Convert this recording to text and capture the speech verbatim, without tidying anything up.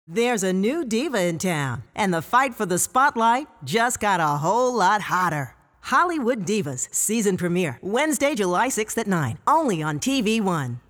There's a new diva in town, and the fight for the spotlight just got a whole lot hotter. Hollywood Divas, season premiere, Wednesday, July sixth at nine, only on T V One.